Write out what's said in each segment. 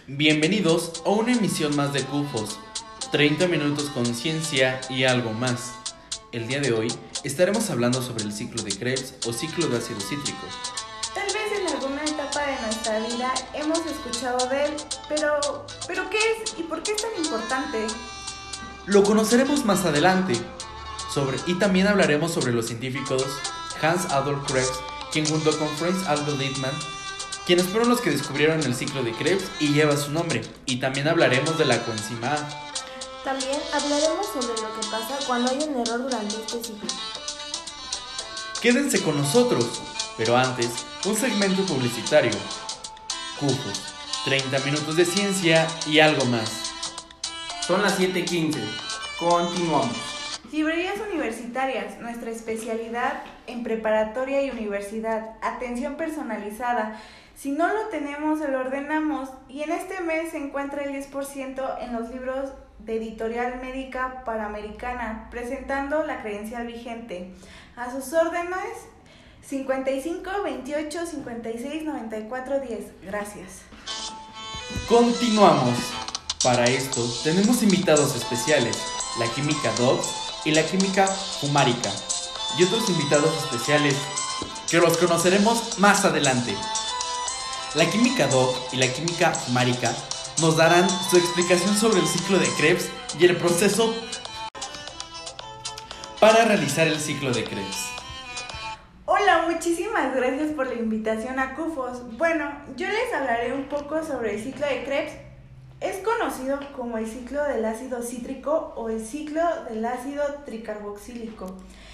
Bienvenidos a una emisión más de CUFOS, 30 minutos con ciencia y algo más. El día de hoy estaremos hablando sobre el ciclo de Krebs o ciclo de ácido cítrico. Tal vez en alguna etapa de nuestra vida hemos escuchado de él, pero ¿qué es y por qué es tan importante? Lo conoceremos más adelante. Y también hablaremos sobre los científicos Hans Adolf Krebs, quien junto con Franz Albert Littmann, quienes fueron los que descubrieron el ciclo de Krebs y lleva su nombre. Y también hablaremos de la coenzima A. También hablaremos sobre lo que pasa cuando hay un error durante este ciclo. Quédense con nosotros, pero antes, un segmento publicitario. CUFOS, 30 minutos de ciencia y algo más. Son las 7:15. Continuamos. Librerías universitarias, nuestra especialidad en preparatoria y universidad, atención personalizada. Si no lo tenemos, lo ordenamos y en este mes se encuentra el 10% en los libros de Editorial Médica Panamericana, presentando la credencial vigente. A sus órdenes, 55 28 56 94 10. Gracias. Continuamos. Para esto tenemos invitados especiales, la química Dobbs y la química Fumárica, y otros invitados especiales que los conoceremos más adelante. La química Dobbs y la química Fumárica nos darán su explicación sobre el ciclo de Krebs y el proceso para realizar el ciclo de Krebs. Hola, muchísimas gracias por la invitación a CUFOS. Bueno, yo les hablaré un poco sobre el ciclo de Krebs. Es conocido como el ciclo del ácido cítrico o el ciclo del ácido tricarboxílico.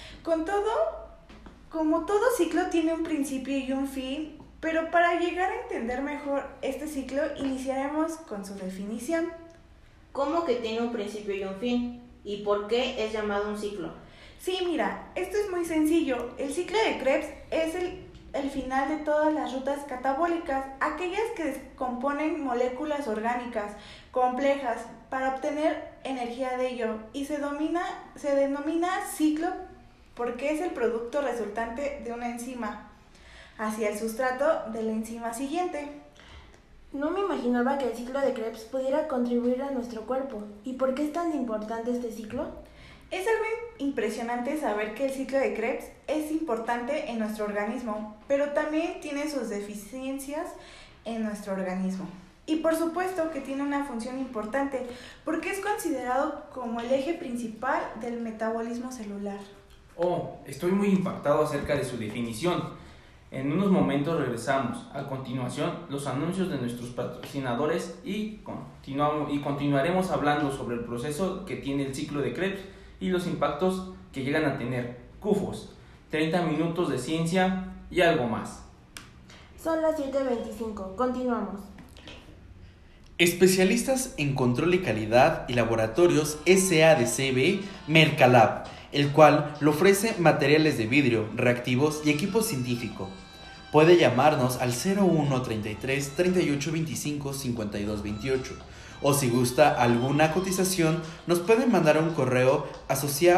Como todo ciclo tiene un principio y un fin, pero para llegar a entender mejor este ciclo iniciaremos con su definición. ¿Cómo que tiene un principio y un fin? ¿Y por qué es llamado un ciclo? Sí, mira, esto es muy sencillo. El ciclo de Krebs es el final de todas las rutas catabólicas, aquellas que descomponen moléculas orgánicas complejas para obtener energía de ello, y se denomina ciclo porque es el producto resultante de una enzima hacia el sustrato de la enzima siguiente. No me imaginaba que el ciclo de Krebs pudiera contribuir a nuestro cuerpo. ¿Y por qué es tan importante este ciclo? Es algo impresionante saber que el ciclo de Krebs es importante en nuestro organismo, pero también tiene sus deficiencias en nuestro organismo. Y por supuesto que tiene una función importante, porque es considerado como el eje principal del metabolismo celular. Oh, estoy muy impactado acerca de su definición. En unos momentos regresamos. A continuación, los anuncios de nuestros patrocinadores y continuaremos hablando sobre el proceso que tiene el ciclo de Krebs y los impactos que llegan a tener. CUFOS, 30 minutos de ciencia y algo más. Son las 7:25. Continuamos. Especialistas en control y calidad y laboratorios SADCB Mercalab, el cual le ofrece materiales de vidrio, reactivos y equipo científico. Puede llamarnos al 01 33 38 25 52 28. O si gusta alguna cotización, nos pueden mandar un correo a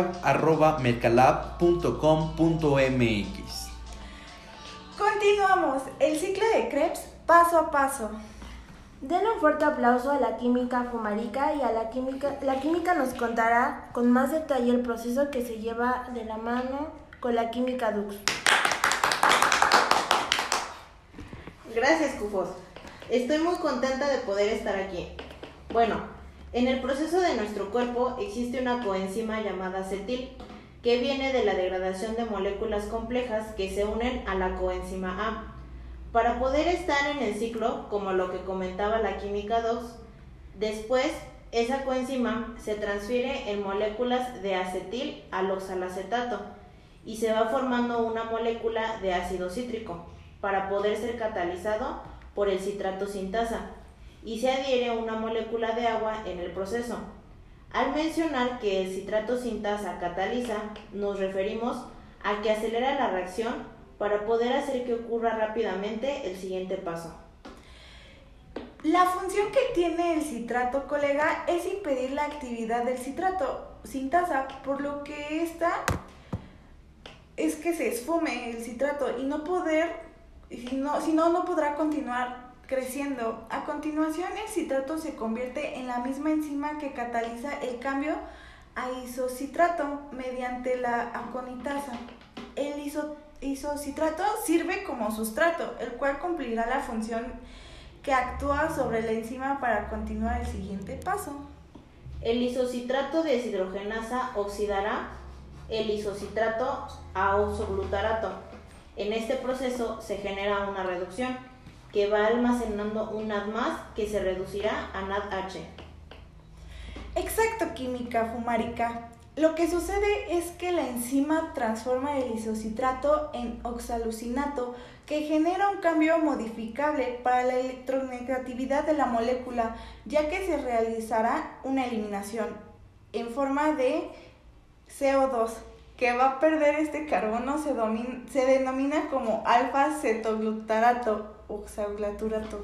sociab@mercalab.com.mx. Continuamos el ciclo de Krebs paso a paso. Den un fuerte aplauso a la química Fumárica y a la química nos contará con más detalle el proceso que se lleva de la mano con la química Dobbs. Gracias, CUFOS. Estoy muy contenta de poder estar aquí. Bueno, en el proceso de nuestro cuerpo existe una coenzima llamada acetil, que viene de la degradación de moléculas complejas que se unen a la coenzima A. Para poder estar en el ciclo, como lo que comentaba la química Dobbs, después esa coenzima se transfiere en moléculas de acetil al oxalacetato y se va formando una molécula de ácido cítrico para poder ser catalizado por el citrato sintasa, y se adhiere una molécula de agua en el proceso. Al mencionar que el citrato sintasa cataliza, nos referimos a que acelera la reacción para poder hacer que ocurra rápidamente el siguiente paso. La función que tiene el citrato, colega, es impedir la actividad del citrato sintasa, por lo que esta es que se esfume el citrato y no podrá continuar creciendo. A continuación, el citrato se convierte en la misma enzima que cataliza el cambio a isocitrato mediante la aconitasa. El isocitrato sirve como sustrato, el cual cumplirá la función que actúa sobre la enzima para continuar el siguiente paso. El isocitrato de deshidrogenasa oxidará el isocitrato a oxoglutarato. En este proceso se genera una reducción que va almacenando un NAD+, que se reducirá a NADH. Exacto, química fumarica. Lo que sucede es que la enzima transforma el isocitrato en oxalucinato, que genera un cambio modificable para la electronegatividad de la molécula, ya que se realizará una eliminación en forma de CO2, que va a perder este carbono, se denomina como alfa-cetoglutarato, oxaglutarato.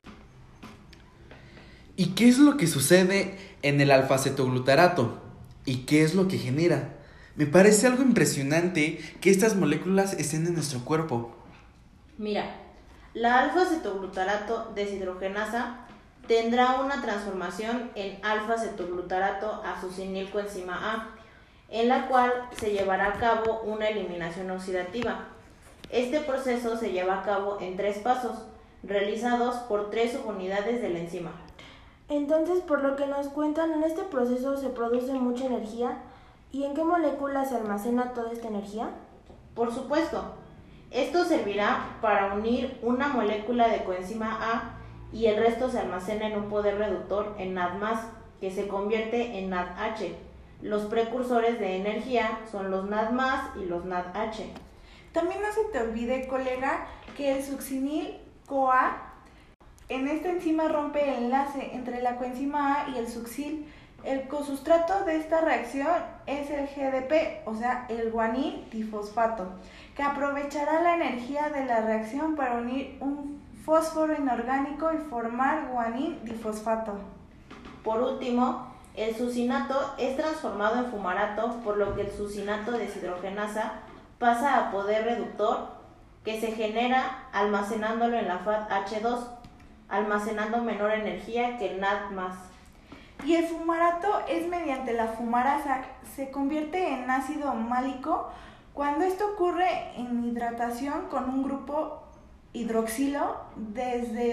¿Y qué es lo que sucede en el alfa-cetoglutarato? ¿Y qué es lo que genera? Me parece algo impresionante que estas moléculas estén en nuestro cuerpo. Mira, la alfa-cetoglutarato deshidrogenasa tendrá una transformación en alfa-cetoglutarato a succinilcoenzima A, en la cual se llevará a cabo una eliminación oxidativa. Este proceso se lleva a cabo en 3 pasos, realizados por 3 subunidades de la enzima. Entonces, por lo que nos cuentan, en este proceso se produce mucha energía. ¿Y en qué molécula se almacena toda esta energía? Por supuesto, esto servirá para unir una molécula de coenzima A y el resto se almacena en un poder reductor en NAD+, que se convierte en NADH. Los precursores de energía son los NAD+ y los NADH. También no se te olvide, colega, que el succinil-CoA en esta enzima rompe el enlace entre la coenzima A y el succinil. El cosustrato de esta reacción es el GDP, o sea, el guanín difosfato, que aprovechará la energía de la reacción para unir un fósforo inorgánico y formar guanín difosfato. Por último, el succinato es transformado en fumarato, por lo que el succinato de deshidrogenasa pasa a poder reductor, que se genera almacenándolo en la FADH2, almacenando menor energía que el NAD+. Y el fumarato es mediante la fumarasa, se convierte en ácido málico cuando esto ocurre en hidratación con un grupo hidroxilo desde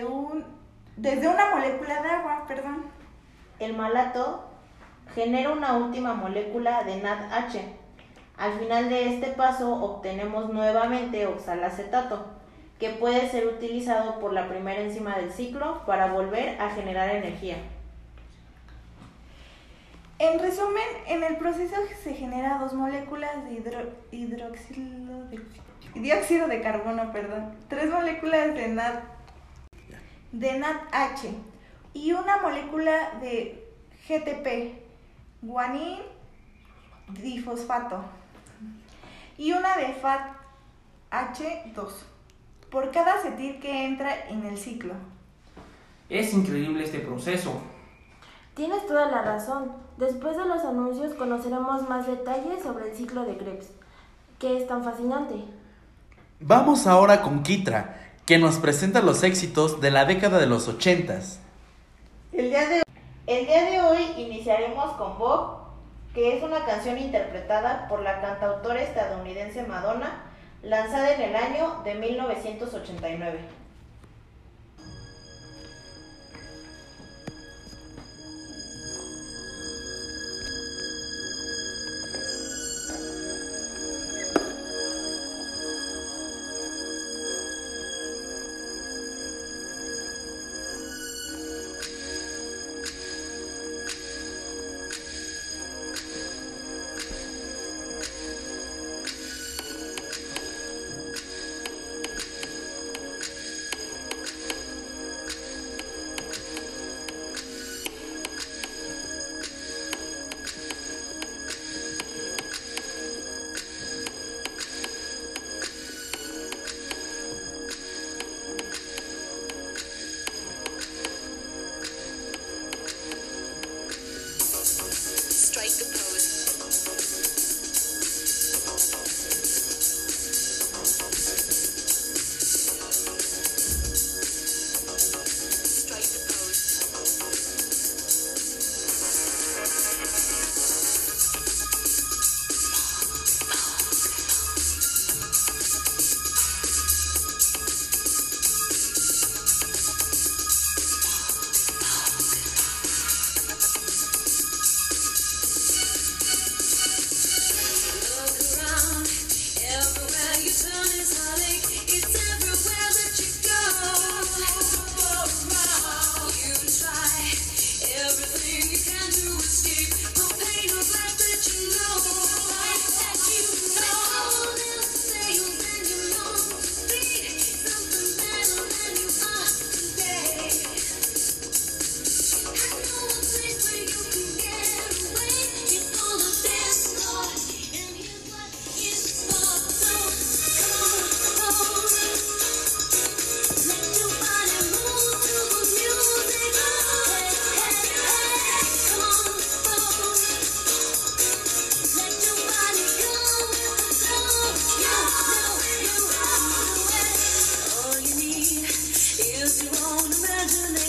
una molécula de agua, El malato genera una última molécula de NADH. Al final de este paso obtenemos nuevamente oxalacetato, que puede ser utilizado por la primera enzima del ciclo para volver a generar energía. En resumen, en el proceso se generan 2 moléculas de dióxido de carbono, 3 moléculas de NADH y una molécula de GTP, guanín difosfato, y una de FADH2 por cada acetil que entra en el ciclo. Es increíble este proceso. Tienes toda la razón. Después de los anuncios conoceremos más detalles sobre el ciclo de Krebs, que es tan fascinante. Vamos ahora con Kitra, que nos presenta los éxitos de la década de los 80s. El día de hoy iniciaremos con Bob, que es una canción interpretada por la cantautora estadounidense Madonna, lanzada en el año de 1989.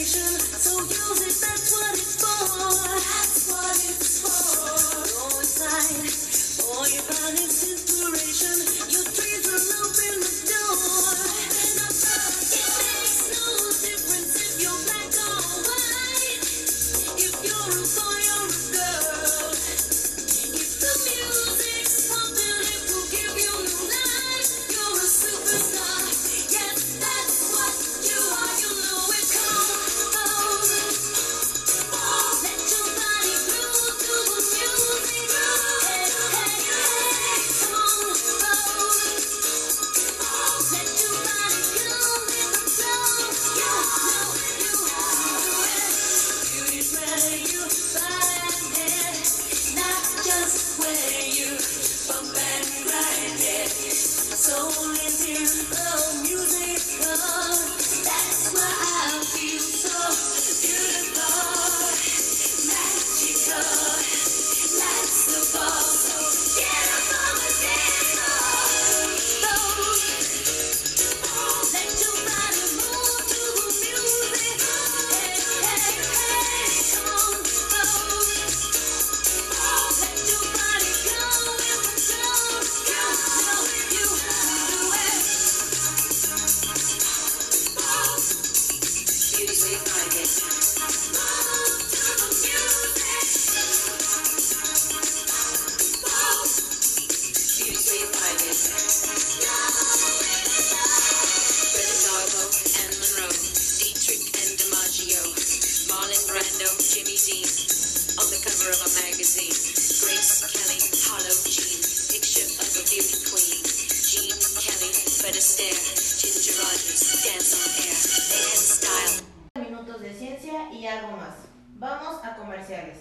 Minutos de ciencia y algo más. Vamos a comerciales.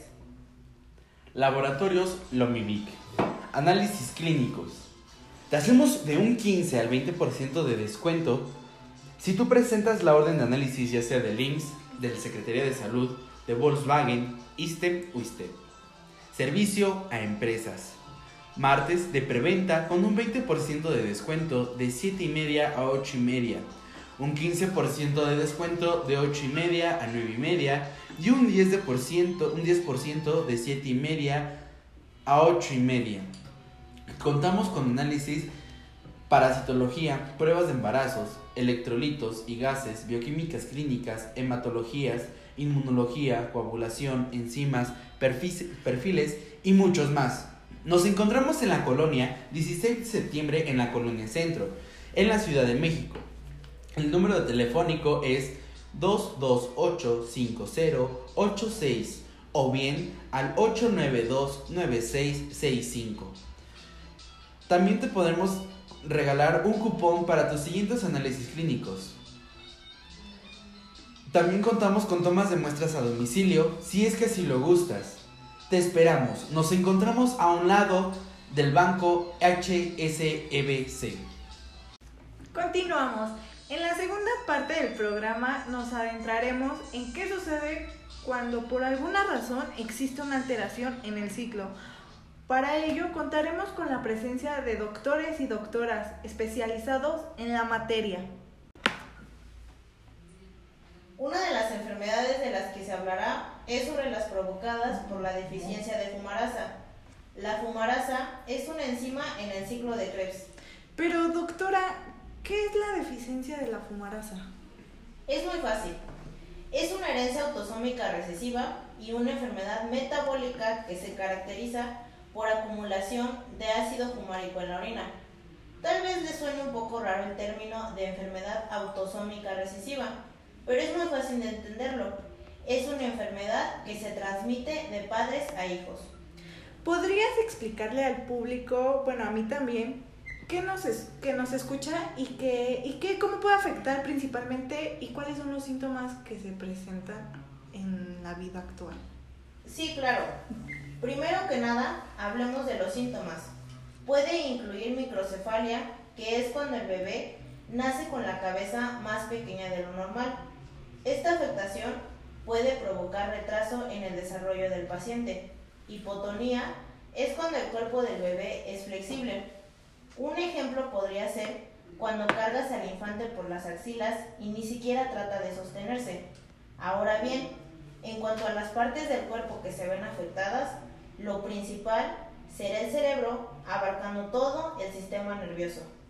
Laboratorios Lomivic. Análisis clínicos. Te hacemos de un 15 al 20% de descuento si tú presentas la orden de análisis ya sea del IMSS, de la Secretaría de Salud, de Volkswagen, ISSSTE o ISSSTE. Servicio a empresas. Martes de preventa con un 20% de descuento de 7:30 a 8:30. Un 15% de descuento de 8:30 a 9:30 y un 10% de 7:30 a 8:30. Contamos con análisis, parasitología, pruebas de embarazos, electrolitos y gases, bioquímicas clínicas, hematologías, inmunología, coagulación, enzimas, perfiles y muchos más. Nos encontramos en la colonia 16 de septiembre en la colonia Centro, en la Ciudad de México. El número de telefónico es 228-5086 o bien al 892-9665. También te podemos regalar un cupón para tus siguientes análisis clínicos. También contamos con tomas de muestras a domicilio si es que así lo gustas. Te esperamos. Nos encontramos a un lado del banco HSBC. Continuamos. En la segunda parte del programa nos adentraremos en qué sucede cuando por alguna razón existe una alteración en el ciclo. Para ello contaremos con la presencia de doctores y doctoras especializados en la materia. Una de las enfermedades de las que se hablará es sobre las provocadas por la deficiencia de fumarasa. La fumarasa es una enzima en el ciclo de Krebs. Pero doctora, ¿qué es la deficiencia de la fumarasa? Es muy fácil. Es una herencia autosómica recesiva y una enfermedad metabólica que se caracteriza por acumulación de ácido fumárico en la orina. Tal vez les suene un poco raro el término de enfermedad autosómica recesiva, pero es muy fácil de entenderlo. Es una enfermedad que se transmite de padres a hijos. ¿Podrías explicarle al público, bueno, a mí también, que nos escucha y cómo puede afectar principalmente y cuáles son los síntomas que se presentan en la vida actual? Sí, claro. Primero que nada, hablemos de los síntomas. Puede incluir microcefalia, que es cuando el bebé nace con la cabeza más pequeña de lo normal. Esta afectación puede provocar retraso en el desarrollo del paciente. Hipotonía es cuando el cuerpo del bebé es flexible. Un ejemplo podría ser cuando cargas al infante por las axilas y ni siquiera trata de sostenerse. Ahora bien, en cuanto a las partes del cuerpo que se ven afectadas, lo principal será el cerebro, abarcando todo el sistema nervioso.